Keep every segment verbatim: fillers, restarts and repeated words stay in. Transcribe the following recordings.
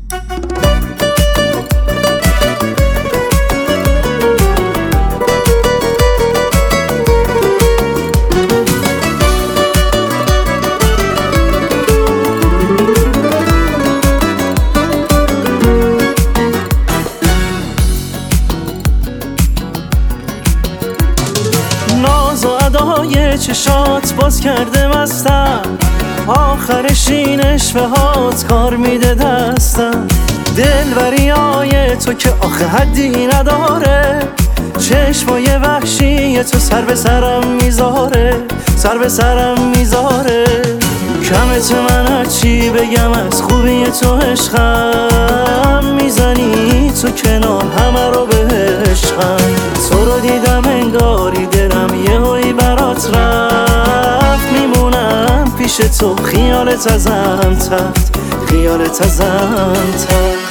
ناز و ادای چشات باز کرده مستم، آخرش این اشوه هات کار میده دستم. دلبری های تو که آخه حدی نداره، چشمای وحشی تو سر به سرم میذاره، سر به سرم میذاره. کمت من هرچی بگم از خوبی تو عشقم، میزنی تو کنار همه رو به عشقم. تو رو دیدم انگاری دلم یهویی برات رفت، میمونم پیش تو خیالت ازم تخت، خیالت ازم تخت.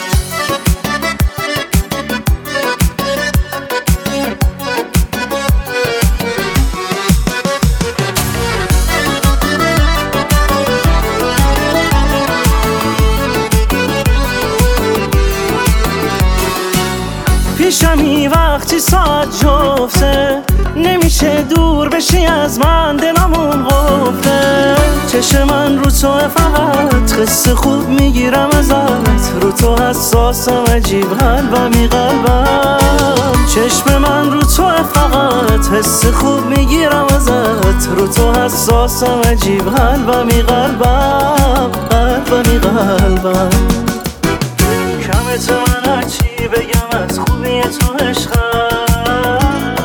پیشمی وقتی ساعت جفته، نمیشه دور بشی از من، دلمون قفله. چشم من رو تو فقط قصه خوب میگیرم ازت، رو تو حساسم عجیب قلبمی قلبم. چشم من رو تو فقط حس خوب میگیرم ازت، رو تو حساسم عجیب قلبمی قلبم، قلبمی قلبم. کمت من هرچی بگم از خوبی تو عشقم،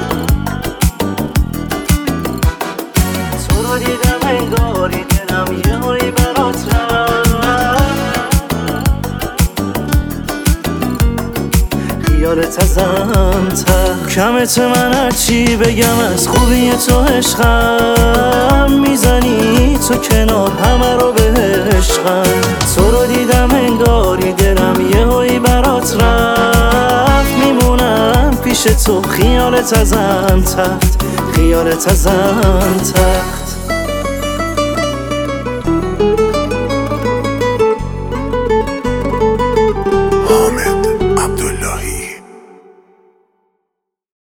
تو رو دیدم انگاری دلم یهویی برات رفت، خیالت ازم تخت. کمت من هرچی بگم از خوبی تو عشقم، میزنی تو کنار همه رو به عشقم. تو رو دیدم انگاری دلم یهویی برات رفت، میمونم پیش تو خیالت ازم تخت، خیالت ازم تخت.